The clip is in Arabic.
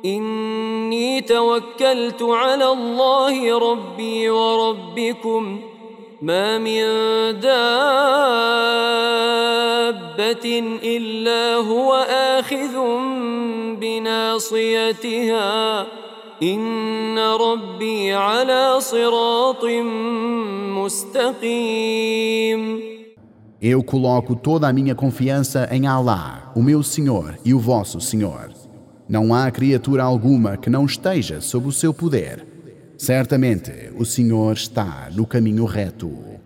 إني توكلت على الله ربي وربكم ما من دابة إلا هو آخذ بناصيتها إن ربي على صراط مستقيم. Eu coloco toda a minha confiança em Allah, o meu Senhor e o vosso Senhor. Não há criatura alguma que não esteja sob o seu poder. Certamente, o Senhor está no caminho reto.